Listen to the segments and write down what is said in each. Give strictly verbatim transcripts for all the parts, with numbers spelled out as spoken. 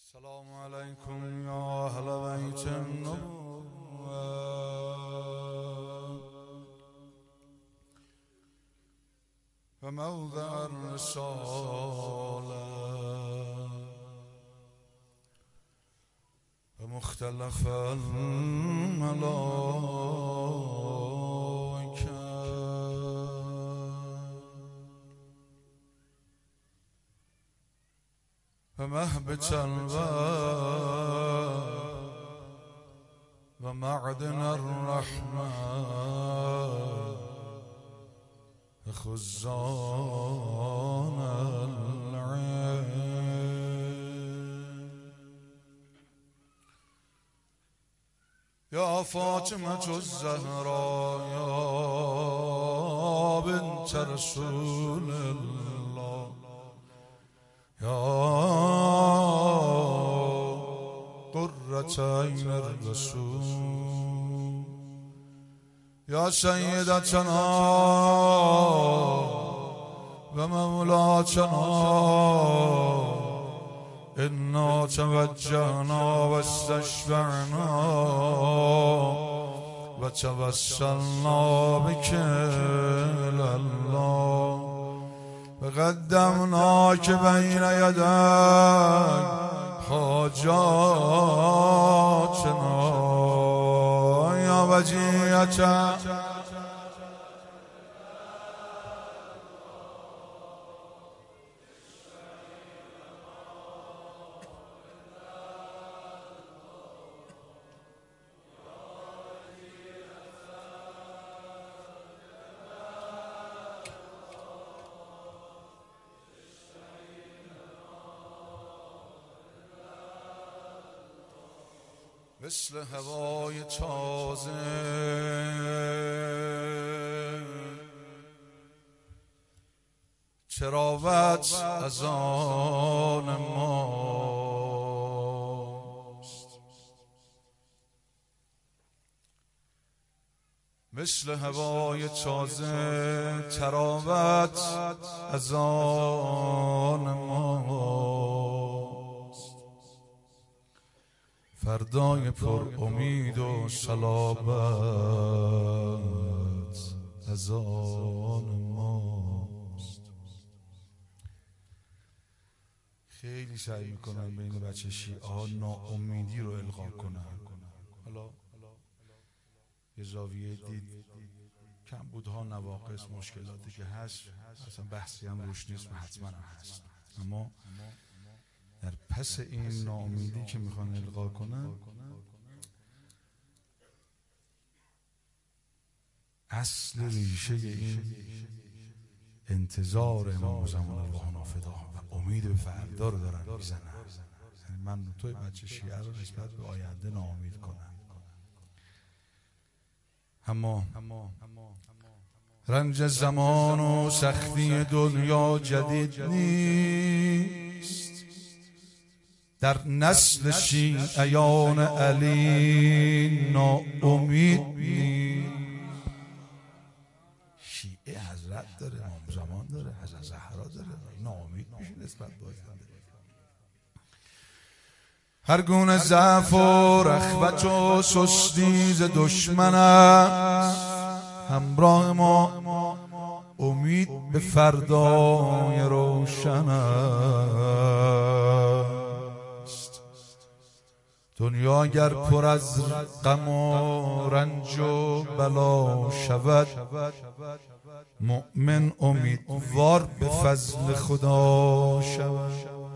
السلام عليكم يا أهل بيت النبوة وموضع الرسالة ومختلف الملائكة ومهبط الباب ومعدن الرحمة وخزان العين يا فاطمة الزهراء يا بنت رسول الله يا قرة عين الرسول يا سيدتنا ومولاتنا إنا توجهنا واستشفعنا وتوسلنا بك إلى الله وقدمناك بين يديك حاجاتنا يا وجية مثل هوای تازه چراوت از آن ماست مثل هوای تازه تراوت از آن ماست فردای پر امید و صلابت از آن ماست. خیلی سعی میکنن بین بچه شیعه ناامیدی رو القا کنن. حالا یه زاویه دید کمبودها، نواقص، مشکلاتی که هست اصلا بحثی هم روش نیست و حتما هم هست، اما در پس این ناامیدی که میخوان القا کنن اصل ریشه این انتظار امام زمان الله فدا و امید به فردا رو دارن میزنن. یعنی من توی بچه شیعه رو نسبت به آینده ناامید کنم. اما رنج زمان و سختی دنیا جدید نیست، در نسل شیعیان علی ناامید نیست. شیعه حضرت داره، امام زمان داره، حضرت زهرا داره، ناامید میشه نسبت به آینده. هر گونه ضعف و رخوت و سستی ز دشمن است، همراه ما امید به فردای روشن است. دنیا گر پر از غم و رنج و بلا شود، مؤمن امیدوار به فضل خدا شود.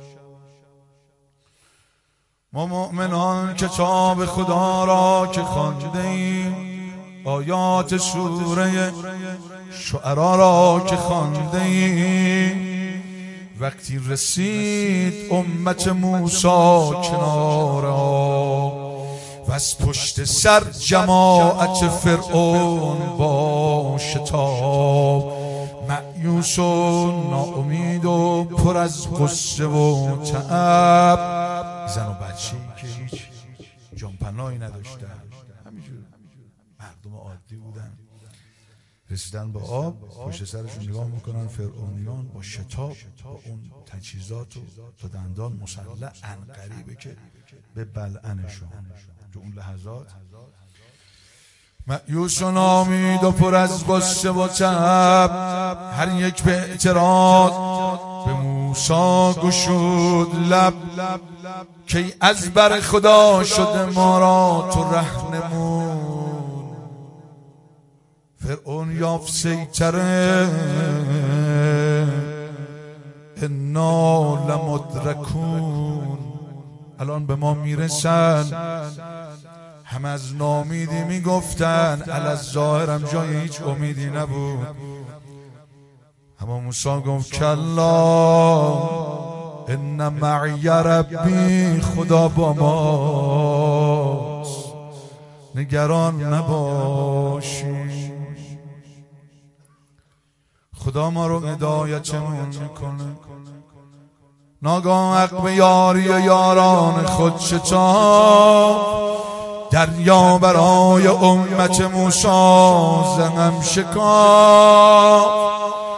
ما مؤمنان کتاب خدا را که خوانده ایم، آیات سوره شعرا را که خوانده ایم، وقتی رسید امت موسی کنار آب و از پشت سر جماعت فرعون با شتاب، مأیوس و ناامید و پر از غصه و تعب، زن و بچه‌ای که هیچ جانپناهی نداشتن، همینجور مردم عادی بودن، رسیدن به آب، پشت سرشون نگاه میکنن فرعونیان با شتاب با اون تجهیزات و تا دندان مسلح، عنقریبه که به بلعنشون. تو اون لحظات مأیوس و نامید و پر از غصه و تب، هر یک به اعتراض به موسی گشود لب، که از بر خدا شده ما را تو رهنمون. فرعون یافت سیطره انا لمدرکون، الان به ما میرسن. هم از نامیدی میگفتن، الظاهرم جای هیچ امیدی نبود. اما موسی گفت کلا ان معی ربی، خدا با ماست، نگران نباشی. خدا ما رو هدایتمون میکنه. ناگاه حق به یاری و یاران خود شتاب، دریا برای امت موسی زغم شکاف.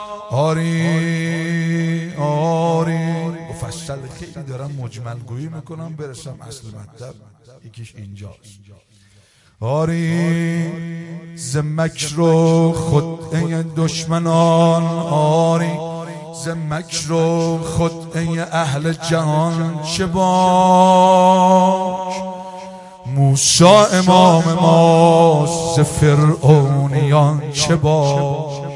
آری آری مفصل خیلی دارم مجمل گویی میکنم برسم اصل مطلب، یکیش اینجاست. آری ز مکر و خدعه دشمنان، آری ز مکر و خدعه اهل جهان چه باک. موسی امام ماست ز فرعونیان چه باک.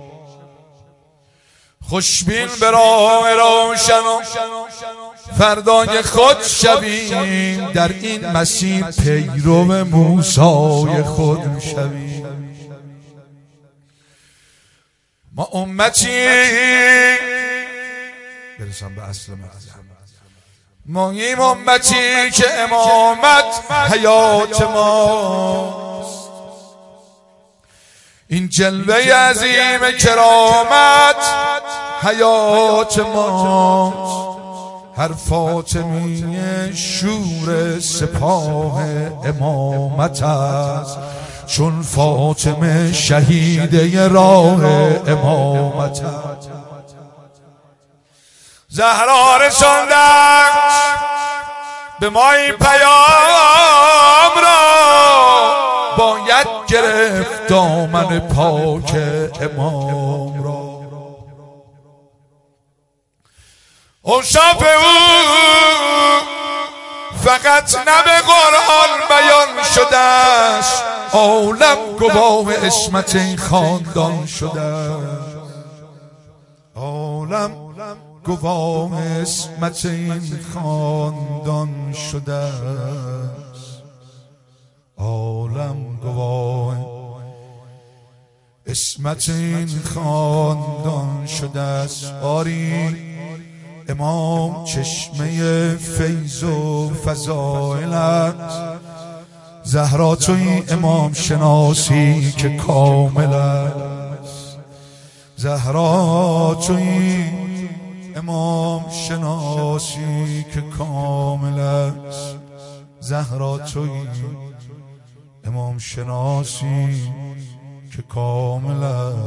خوشبین به راه روشن و فردای خود شویم، در این مسیر پیرو موسی خود شویم. ما امتی برسم به اصل مطلب، ما این امتی که امامت حیات ماست. این جلوه عظیم کرامت حیات ماست. هر فاطمی شور سپاه امامت است، چون فاطمه شهیده راه امامت است. زهرا رساندن به ما این پیام را، باید گرفت دامن پاک امام را. اوصاف او فقط نه به قرآن بیان شده است، عالم گواه عصمت این خاندان شده است. عالم گواه عصمت این خاندان شده است. عالم گواه عصمت این خاندان شده است. آری امام چشمه فیض و فضائل است، زهرا توی امام شناسی که کامل است. زهرا توی امام شناسی که کامل است. زهرا توی امام شناسی که کامل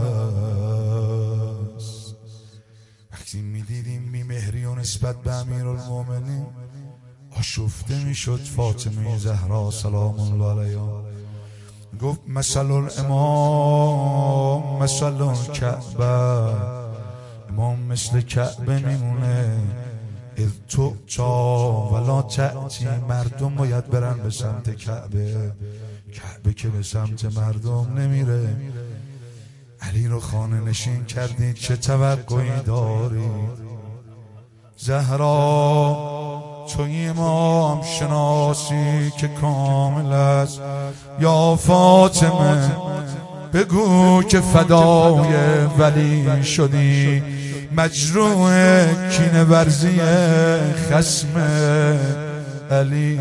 است. وقتی میدیدیم بیمهری و نسبت به امیرالمومنین آشفته میشد فاطمه زهرا سلام الله علیها. گفت مثل الامام مثل الکعبه، امام مثل کعبه میمونه. اذ تعطا ولا تأتی، مردم باید برن به سمت کعبه، کعبه که به سمت مردم نمیره. علی رو خانه نشین کردید، چه توقعی دارید؟ زهرا توی امام شناسی که کامل است. یا فاطمه بگو که فدای ولی شدی، مجروح کینه ورزی خصم علی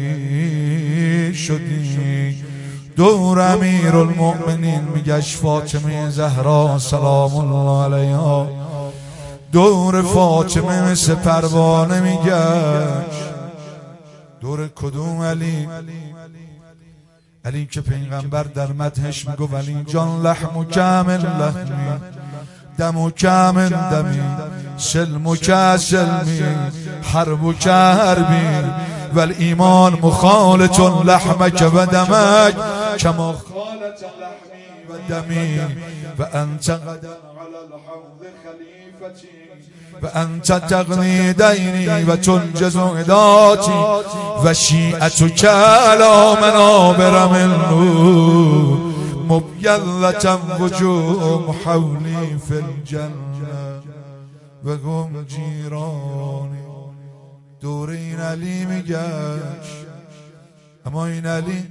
شدی. دور امیرالمؤمنین میگشت فاطمه زهرا سلام الله علیها، دور فاطمه مثل پروانه میگشت. دور کدوم علی؟ علی که پیغمبر در مدحش میگو ولی جان لحم کامل لحمی دم کامل دمی سلم سلمی حرب حربی والایمان مخالط لحمک و دمک کما خالط لحمی و دمی و انت غدا علی الحوض خلیفتی و انت تغنی دینی و تنجز عداتی و شیعتک علی منابر من نور مبیضة وجوه حولی فی الجنه و هم جیرانی. دور این علی میگشت، اما این علی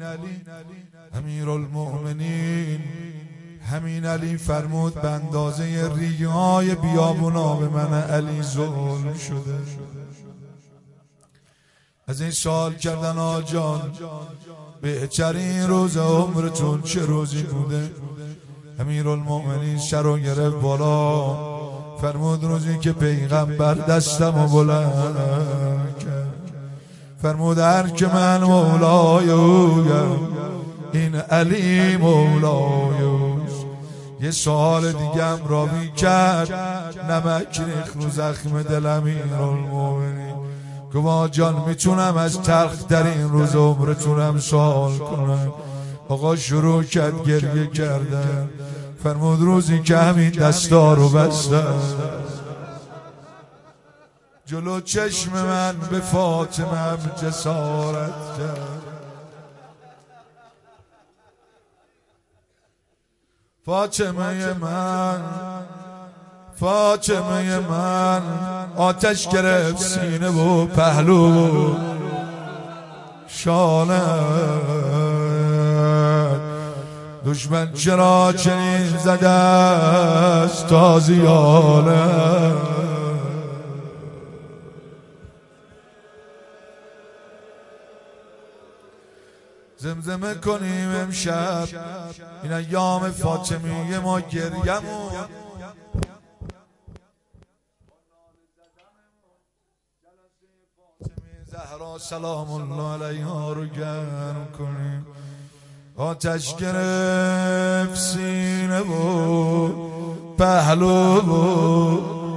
امیرالمؤمنین همین علی فرمود به اندازه ریگه های بیابونا به من علی ظلم شده. از این سوال کردن آجان بهترین روز عمرتون چه روزی بوده؟ امیرالمؤمنین سر رو گرفت بالا فرمود روزی که پیغمبر دستم و بلند کرد فرمود هر که من مولای اویم این علی مولای اوست. یه سوال دیگه هم راوی کرد نمک ریخت رو زخم دل امیرالمؤمنین گفت جان میتونم از تلخ در این روز عمرتونم سوال کنم؟ آقا شروع کرد گریه کردن فرمود روزی که همین دستا رو بستم جلو چشم من به فاطمه هم جسارت کرد. فاطمه من فاطمه من آتش گرفت سینه و پهلو و شانه دشمن چرا چنین زده است تازیانه. زمزمه کنیم امشب این ایام فاطمیه ما گریمون زهرا سلام الله علیها رو گرم کنیم. آتش گرفت سینه و پهلو و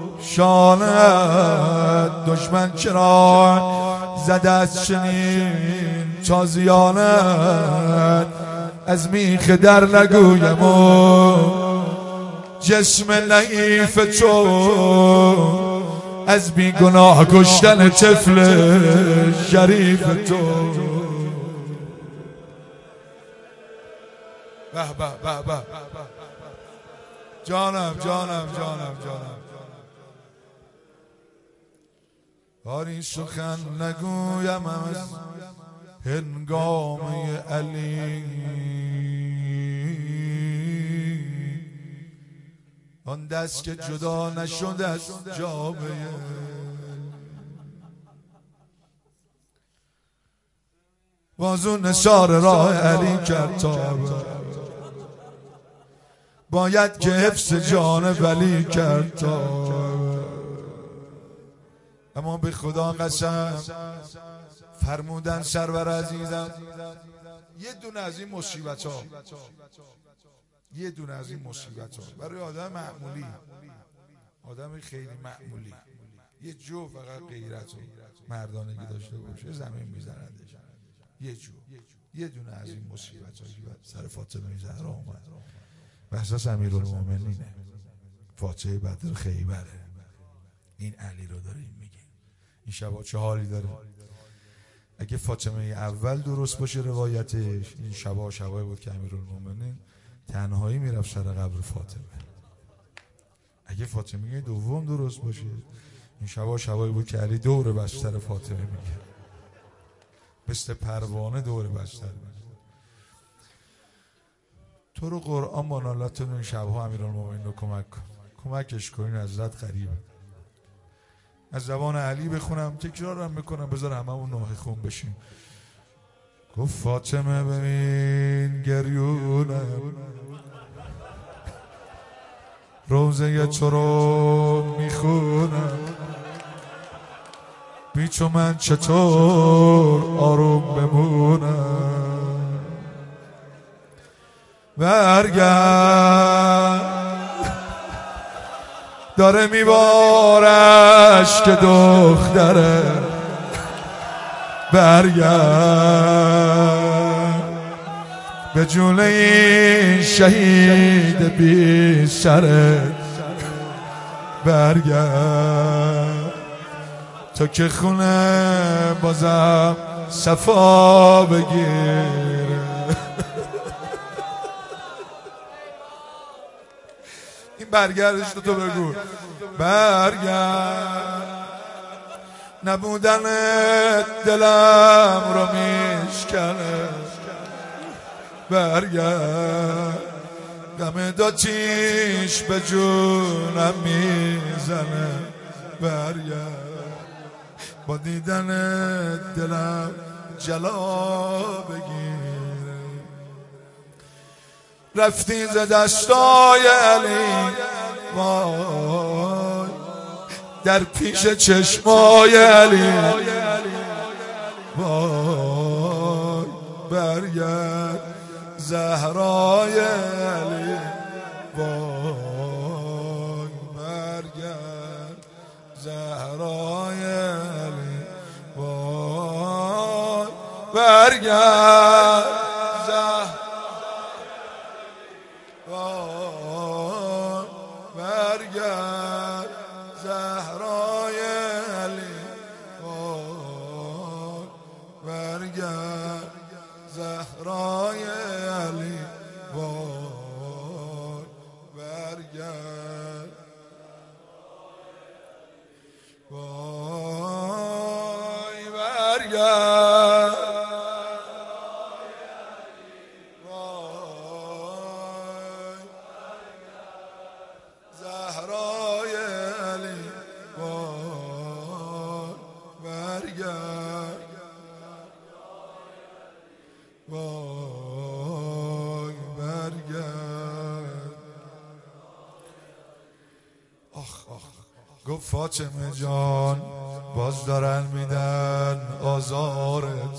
شانه دشمن چرا زده از چنین تازیانت از میخ در نگویم و جسم نعیف تو از بی گناه کشتن طفل شریف تو. به به به به جانم جانم جانم جانم آری سخن نگویم از هنگامه علی آن دست که جدا نشد از جامعه بازو نثار راه علی کرد تا باید که حفظ جان ولی کرد تا. اما به خدا قسم فرمودن سرور عزیزم یه دونه از این مصیبت ها یه دونه از این مصیبت ها برای آدم معمولی آدم خیلی معمولی یه جو فقط غیرت و مردانگی داشته باشه زمین میزندش یه جو یه دونه از این مصیبت هایی سر فاطمه زهرا اومد به اساس امیرالمؤمنینه فاتحه بدر خیبره. این علی رو داریم میگیم. این شبا چه حالی داره؟ اگه فاطمه اول درست باشه روایتش این شبا شبایی بود که امیرالمؤمنین تنهایی میرفت سر قبر فاطمه. اگه فاطمه دوم درست باشه این شبا شبایی بود که علی دور بستر فاطمه میگه مثل پروانه دور بستر میگه. تو رو قرآن منالتون این شبها امیرالمؤمنین رو کمک کن کمکش کنین حضرت قریبه. از زبان علی بخونم تکرارم میکنم بذار همه اون نوحه خون بشیم. گفت فاطمه ببین گریونم روزه تو رو میخونم بیچو من چطور آروم بمونم برگرد داره میبارش که دختره برگرد به جون این شهید بی سرت برگرد تا که خونه بازم صفا بگیره. این برگردش تو تو بگو. برگرد نبودنت دلم رو میشکنه برگرد دم داتیش به جونم میزنه برگرد با دیدن دلم جلا بگیره. رفتی ز دستای علی وای در پیش چشمای علی وای برگرد زهرای علی وای برگرد زهرای علی وای برگرد زهرای وای برگرد زهرای علی وای برگرد زهرای علی وای برگرد وای برگرد وای زهرای علی وای برگرد وای برگرد. آخ آخ گفت فاطمه جان باز دارن میدن آزارت.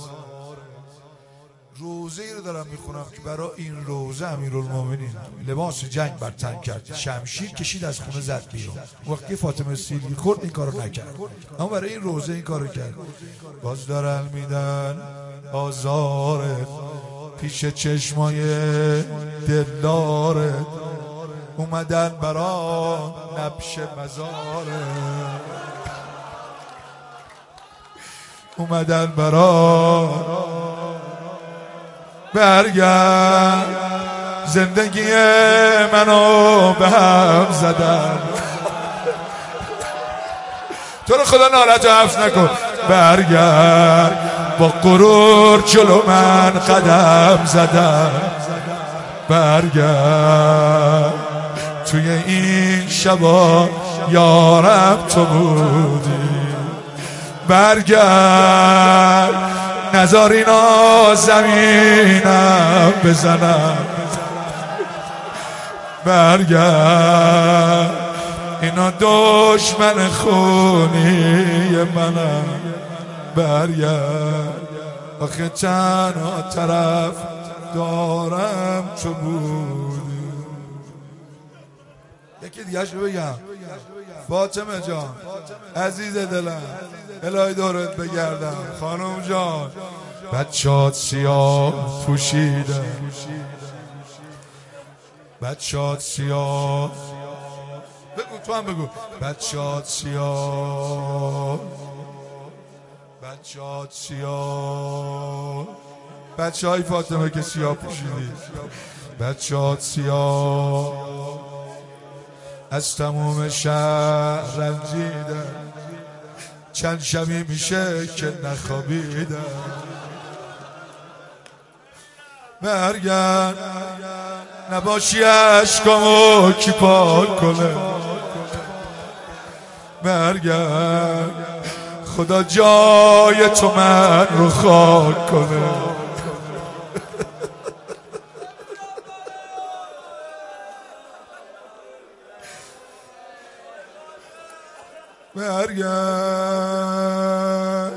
روزه ای رو دارم میخونم که برای این روزه امیرالمومنین لباس جنگ بر تن کرد، شمشیر کشید از خونه زد بیرون. وقتی فاطمه سیلی خورد این کارو نکرد، اما برای این روزه این کارو کرد. باز دارن میدن آزارت پیش چشمای دلدارت، اومدن برا نبش مزارت، اومدن برا برگرد زندگی منو به هم زدن. تو رو خدا ناراحت و حفظ نکن. برگرد با غرور جلو من قدم زدن. برگرد توی این شبا یارم تو بودی. برگرد نذار اینا زمینم بزنم. برگرد اینا دشمن خونی منم. برگرد آخه تنها طرف دارم تو بودی. یکی دیگه شو بگم. فاطمه جان عزیز دلم الهی دورت بگردم. خانم جان بچهات سیاه پوشیده، بچهات سیاه بگو تو هم بگو. بچهات سیاه بچهات سیاه بچه های فاطمه که سیاه پوشیدی. بچهات سیاه از تموم شهر رنجیده، چند شبی میشه که نخوابیده. برگرد نباشی عشقامو کی پاک کنه. برگرد خدا جای تو من رو خاک کنه. برگرد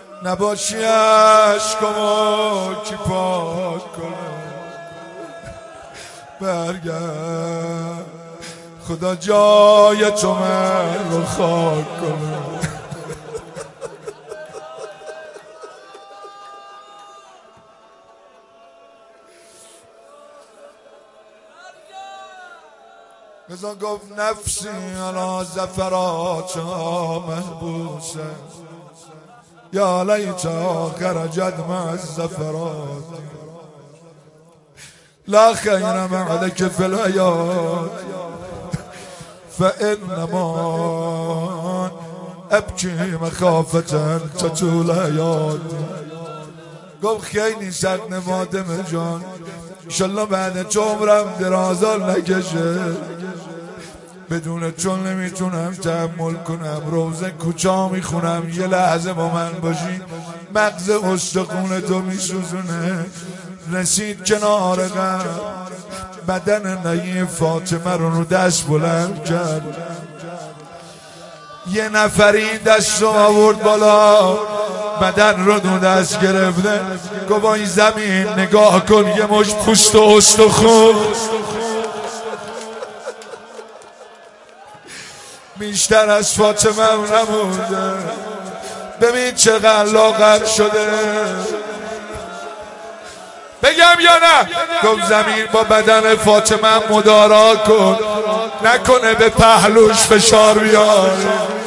نباشی عشقامو کی پاک کنه. برگرد خدا جای تو من رو خاک کنه. بزا گفت نفسی علا زفرات محبوسه یا لیتا خرجت مع الزفرات لا خیر معلک فی الحیات فانما ابکی مخافتا تطول حیات. گفت خیلی سخت فاطمه جان، انشالله بعد تو عمرم درازا نکشه، بدون تو نمیتونم تحمل کنم، روزه کوچا میخونم یه لحظه با من باشی مغز استخون تو میسوزونه. رسید کنار قبر، بدن نگی فاطمه رو رو دست بلند کرد، یه نفری دست رو آورد بالا، بدن رو دو دست گرفته، گفت با این زمین نگاه کن یه مش پوست و استخون بیشتر از فاطمه هم نمونده. ببین چقدر لاغر شده، بگم یا نه؟ گفت زمین با بدن فاطمه مدارا کن، نکنه به پهلوش فشار بیاره.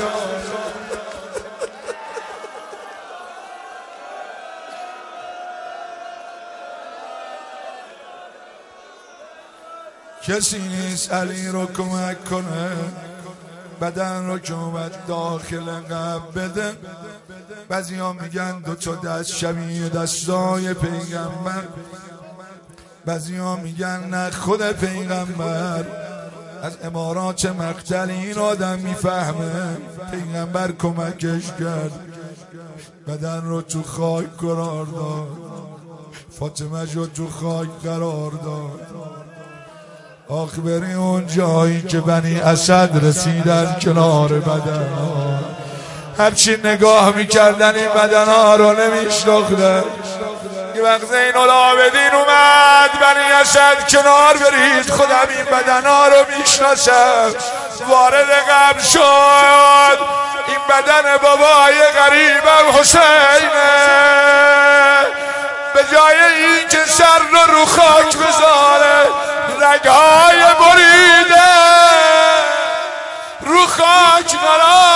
کسی نیست علی رو کمک کنه، بدن رو که اومد داخل قبر بده. بعضی ها میگن دو تا دست شبیه دستای پیغمبر، بعضی ها میگن نه خود پیغمبر. از امارات مقتل این آدم میفهمه پیغمبر کمکش کرد، بدن رو تو خاک قرار داد، فاطمه رو تو خاک قرار داد. آخ بری اون جایی که بنی اسد رسیدن کنار بدن ها، هرچی نگاه میکردن این بدن ها رو نمیشناختن. یه وقت زین العابدین اومد بنی اسد کنار برید، خودم این بدن ها رو میشناسم. وارد قبر شد، این بدن بابای غریبم حسینه، به جای این که سر رو رو خاک بذاره رگهای بریده رو خاک قرار